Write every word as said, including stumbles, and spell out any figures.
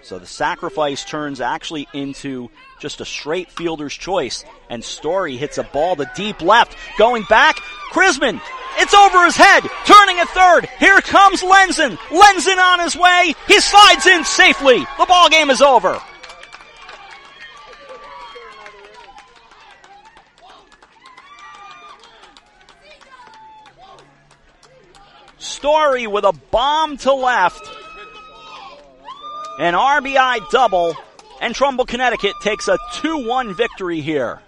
So the sacrifice turns actually into just a straight fielder's choice. And Story hits a ball to deep left. Going back, Chrisman. It's over his head. Turning at third. Here comes Lenzen. Lenzen on his way. He slides in safely. The ball game is over. Story with a bomb to left. An R B I double, and Trumbull, Connecticut takes a two one victory here.